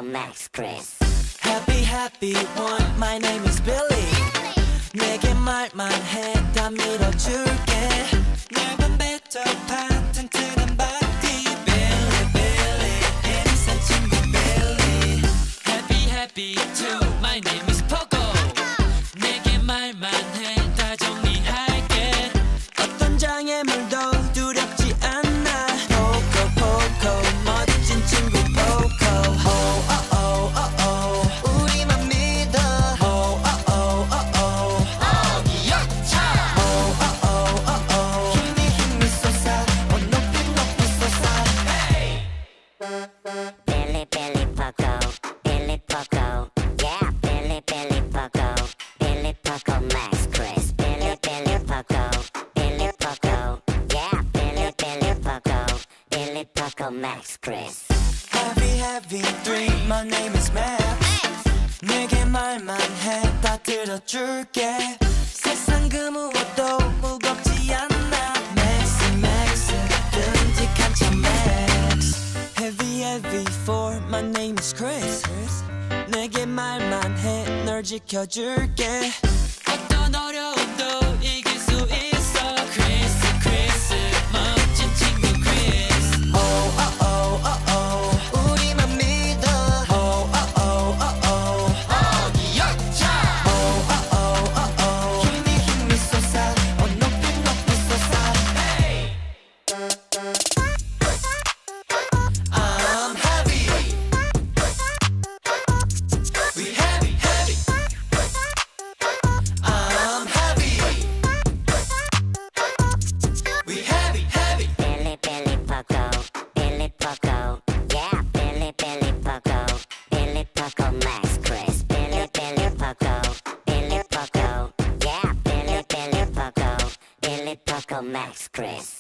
Max Chris. Happy happy one, my name is Billy. 내게 말만 해, 다 밀어줄게. 넓은 배터 파텐트는 바디. Billy Billy, 인생 친구 Billy. Happy happy two, my name is Pogo. 내게 말만 해, 다 정리할게. 어떤 장애물도 두렵지 않아. Pogo Pogo, 멋진 친구 Pogo. 우리만 믿어. 힘이 솟아. 높이 높이 솟아. Billy Billy Pogo, Billy Pogo, yeah. Billy Billy Pogo, Billy Pogo Max Chris. Billy Billy Pogo, Billy Pogo, yeah. Billy Billy Pogo, Billy Pogo Max Chris. Heavy heavy three, my name is Max. 내게 말만 해, 다 들어줄게. 세상 그 무엇도 무겁지 않아. Max Max, 듬직한 차 Max. Heavy heavy four, my name is Chris. 내게 말만 해, 널 지켜줄게. 어떤 어려움도 이길 수 있어. Chris Chris, 멋진 친구 Chris. 우리만 믿어. 힘이 솟아. 높이 높이 솟아. I'm heavy. We heavy heavy. I'm heavy. We heavy heavy. Billy Billy Pogo, Billy Pogo, yeah. Billy Billy Pogo, Billy Pogo Max Chris. Billy Billy Pogo, Billy Pogo, yeah. Billy Billy Pogo, Billy Pogo Max Chris.